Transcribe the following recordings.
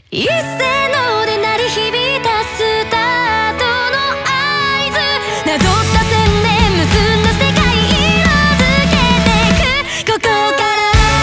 一斉ので鳴り響いたスタートの合図、なぞった線で結んだ世界色づけてく、ここから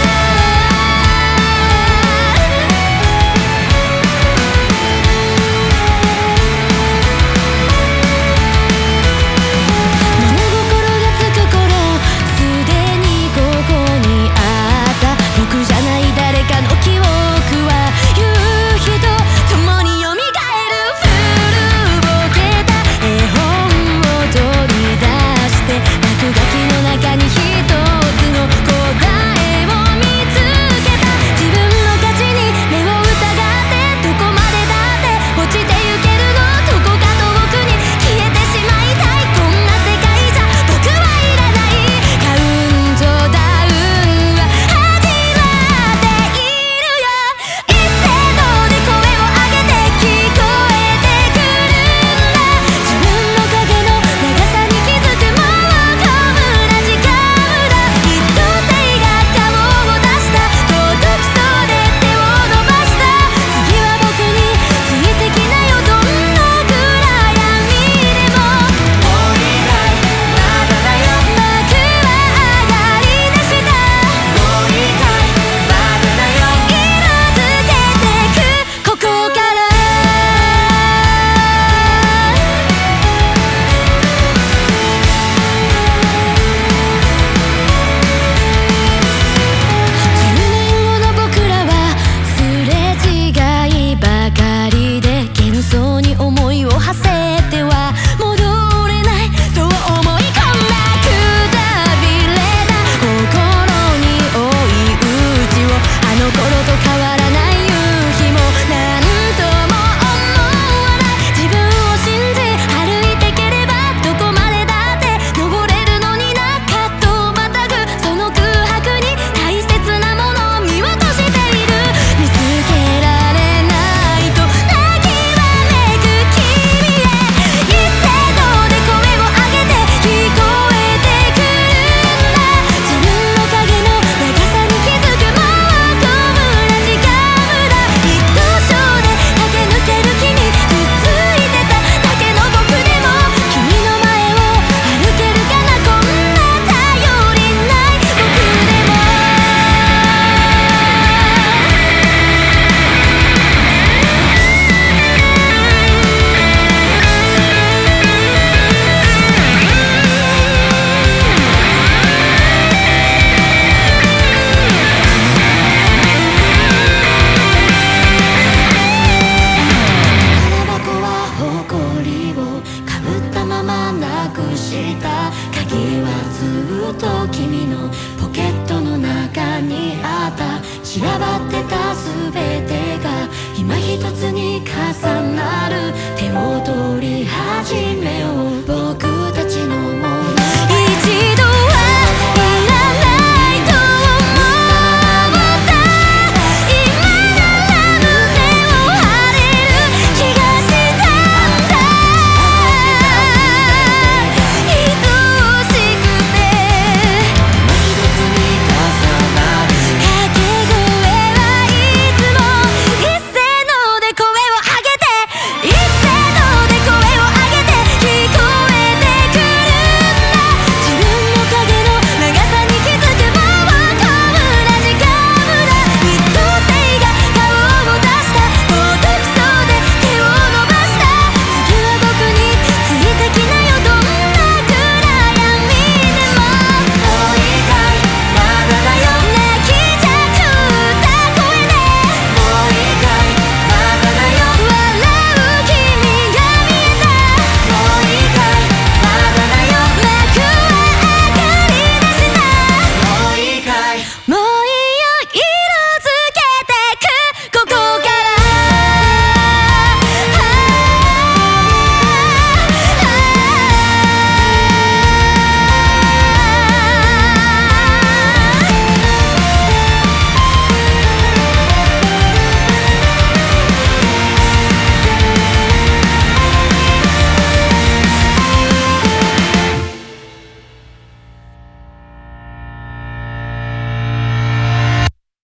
物心がつく頃、すでにここにあった。僕じゃない誰かの記憶は夕日と共に蘇る。古ぼけた絵本を取り出して、落書きの中に一つの答えを見つけた。自分の価値に目を疑って、どこまでだって落ちてゆけるの。どこか遠くに消えてしまいたい。こんな世界じゃ僕はいらない。カウントダウンは始まっているよ。一斉ので声を上げて聞こえてくるんだ。自分の影の長さに気づく。もうこむな時間だ。一等星が顔を出した。届きそうで手を伸ばした。次は僕についてきなよ。どんな暗闇でももういないまだだよ。幕は上がりだした。もういないまだだよ。色づけてく、ここから10年後の僕らはすれ違いばかりで、幻想に思いを馳せては戻れない。そう思い込んだ。くたびれた心に追い打ちを、あの頃と変わらない夕日もなんとも思わない。自分を信じ歩いてければ、どこまでだって登れるのにな。葛藤またぐその空白に大切なものを見落としている。見つけられないと泣きわめく君へ。一斉ので声を上げて聞こえてくるんだ。自分の影の長さに気づく。もうこむな時間だ。一等賞で駆け抜ける君、くっついてただけの僕でも君の前を歩けるかな。こんな頼りない僕でも。宝箱は誇りをかぶったままなくした。鍵はずっと君のポケットの中にあった。散らばってた全てが今一つに重なる。手を取り始めよう